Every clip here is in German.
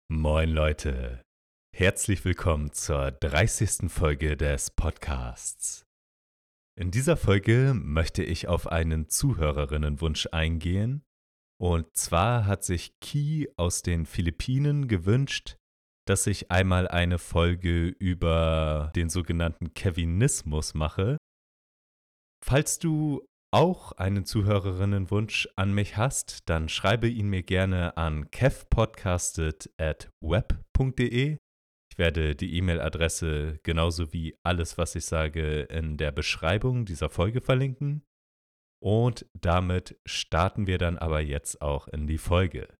Moin Leute, herzlich willkommen zur 30. Folge des Podcasts. In dieser Folge möchte ich auf einen Zuhörerinnenwunsch eingehen. Und zwar hat sich Ki aus den Philippinen gewünscht, dass ich einmal eine Folge über den sogenannten Kevinismus mache. Falls du auch einen Zuhörerinnenwunsch an mich hast, dann schreibe ihn mir gerne an kevpodcasted@web.de. Ich werde die E-Mail-Adresse genauso wie alles, was ich sage, in der Beschreibung dieser Folge verlinken. Und damit starten wir dann aber jetzt auch in die Folge.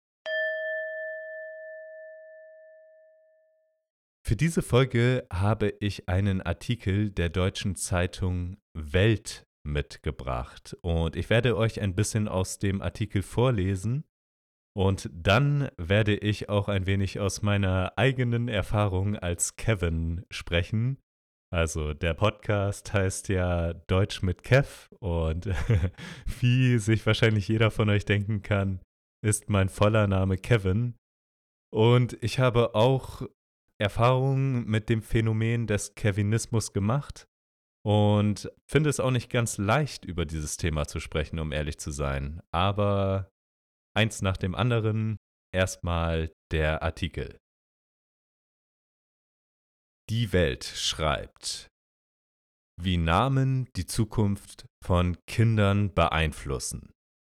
Für diese Folge habe ich einen Artikel der deutschen Zeitung Welt mitgebracht und ich werde euch ein bisschen aus dem Artikel vorlesen und dann werde ich auch ein wenig aus meiner eigenen Erfahrung als Kevin sprechen. Also der Podcast heißt ja Deutsch mit Kev und wie sich wahrscheinlich jeder von euch denken kann, ist mein voller Name Kevin. Und ich habe auch Erfahrungen mit dem Phänomen des Kevinismus gemacht und finde es auch nicht ganz leicht, über dieses Thema zu sprechen, um ehrlich zu sein. Aber eins nach dem anderen, erstmal der Artikel. Die Welt schreibt, wie Namen die Zukunft von Kindern beeinflussen.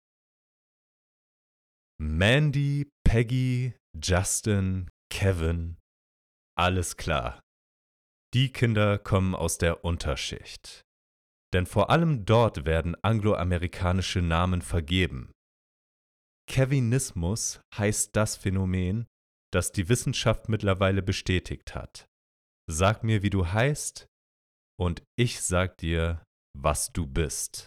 Mandy, Peggy, Justin, Kevin, alles klar. Die Kinder kommen aus der Unterschicht. Denn vor allem dort werden angloamerikanische Namen vergeben. Kevinismus heißt das Phänomen, das die Wissenschaft mittlerweile bestätigt hat. Sag mir, wie du heißt, und ich sag dir, was du bist.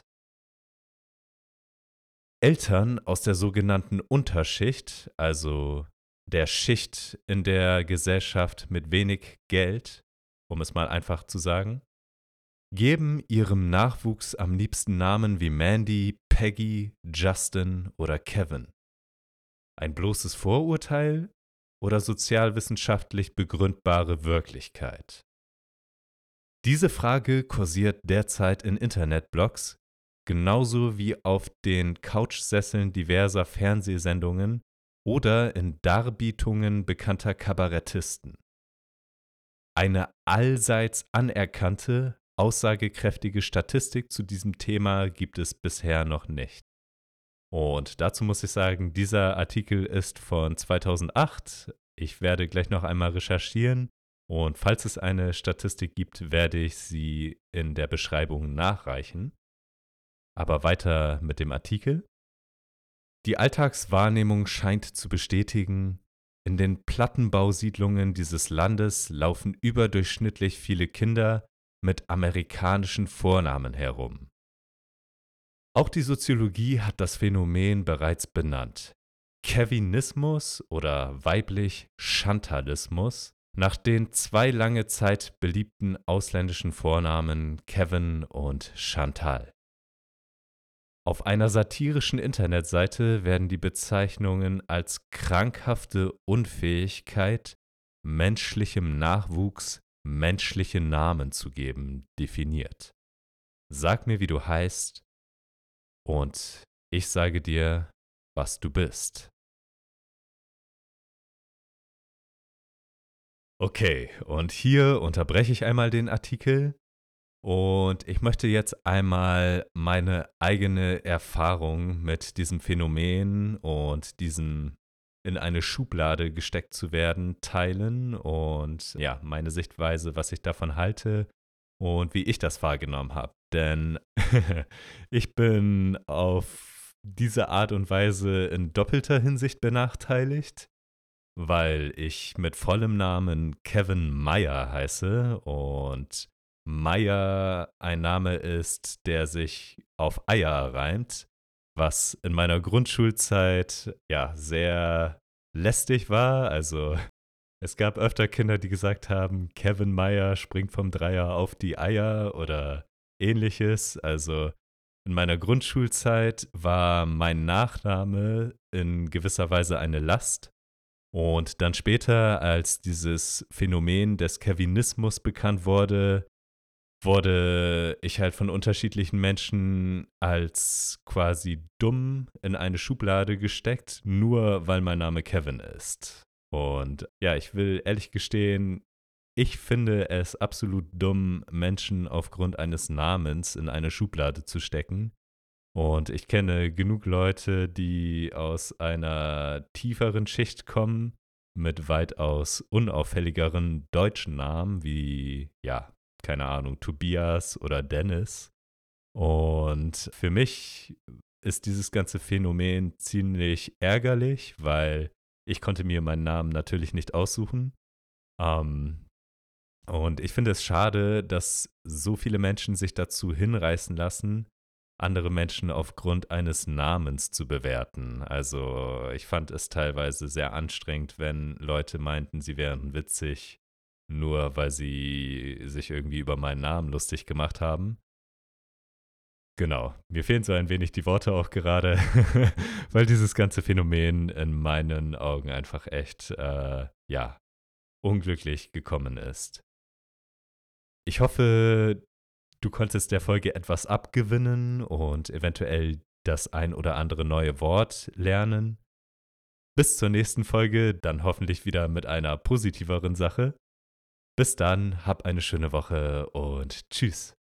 Eltern aus der sogenannten Unterschicht, also der Schicht in der Gesellschaft mit wenig Geld, um es mal einfach zu sagen, geben ihrem Nachwuchs am liebsten Namen wie Mandy, Peggy, Justin oder Kevin. Ein bloßes Vorurteil oder sozialwissenschaftlich begründbare Wirklichkeit? Diese Frage kursiert derzeit in Internetblogs, genauso wie auf den Couchsesseln diverser Fernsehsendungen oder in Darbietungen bekannter Kabarettisten. Eine allseits anerkannte, aussagekräftige Statistik zu diesem Thema gibt es bisher noch nicht. Und dazu muss ich sagen, dieser Artikel ist von 2008. Ich werde gleich noch einmal recherchieren und falls es eine Statistik gibt, werde ich sie in der Beschreibung nachreichen. Aber weiter mit dem Artikel. Die Alltagswahrnehmung scheint zu bestätigen, in den Plattenbausiedlungen dieses Landes laufen überdurchschnittlich viele Kinder mit amerikanischen Vornamen herum. Auch die Soziologie hat das Phänomen bereits benannt. Kevinismus oder weiblich Chantalismus, nach den zwei lange Zeit beliebten ausländischen Vornamen Kevin und Chantal. Auf einer satirischen Internetseite werden die Bezeichnungen als krankhafte Unfähigkeit, menschlichem Nachwuchs menschliche Namen zu geben definiert. Sag mir, wie du heißt, und ich sage dir, was du bist. Okay, und hier unterbreche ich einmal den Artikel und ich möchte jetzt einmal meine eigene Erfahrung mit diesem Phänomen und diesem in eine Schublade gesteckt zu werden teilen und ja, meine Sichtweise, was ich davon halte und wie ich das wahrgenommen habe. Denn ich bin auf diese Art und Weise in doppelter Hinsicht benachteiligt, weil ich mit vollem Namen Kevin Meyer heiße und Meyer ein Name ist, der sich auf Eier reimt, was in meiner Grundschulzeit ja sehr lästig war. Also es gab öfter Kinder, die gesagt haben, Kevin Meyer springt vom Dreier auf die Eier oder ähnliches. Also in meiner Grundschulzeit war mein Nachname in gewisser Weise eine Last. Und dann später, als dieses Phänomen des Calvinismus bekannt wurde, wurde ich halt von unterschiedlichen Menschen als quasi dumm in eine Schublade gesteckt, nur weil mein Name Kevin ist. Und ja, ich will ehrlich gestehen, ich finde es absolut dumm, Menschen aufgrund eines Namens in eine Schublade zu stecken. Und ich kenne genug Leute, die aus einer tieferen Schicht kommen, mit weitaus unauffälligeren deutschen Namen wie, ja, keine Ahnung, Tobias oder Dennis. Und für mich ist dieses ganze Phänomen ziemlich ärgerlich, weil ich konnte mir meinen Namen natürlich nicht aussuchen. Ähm, und ich finde es schade, dass so viele Menschen sich dazu hinreißen lassen, andere Menschen aufgrund eines Namens zu bewerten. Also ich fand es teilweise sehr anstrengend, wenn Leute meinten, sie wären witzig, nur weil sie sich irgendwie über meinen Namen lustig gemacht haben. Genau, mir fehlen so ein wenig die Worte auch gerade, weil dieses ganze Phänomen in meinen Augen einfach echt, ja, unglücklich gekommen ist. Ich hoffe, du konntest der Folge etwas abgewinnen und eventuell das ein oder andere neue Wort lernen. Bis zur nächsten Folge, dann hoffentlich wieder mit einer positiveren Sache. Bis dann, hab eine schöne Woche und tschüss.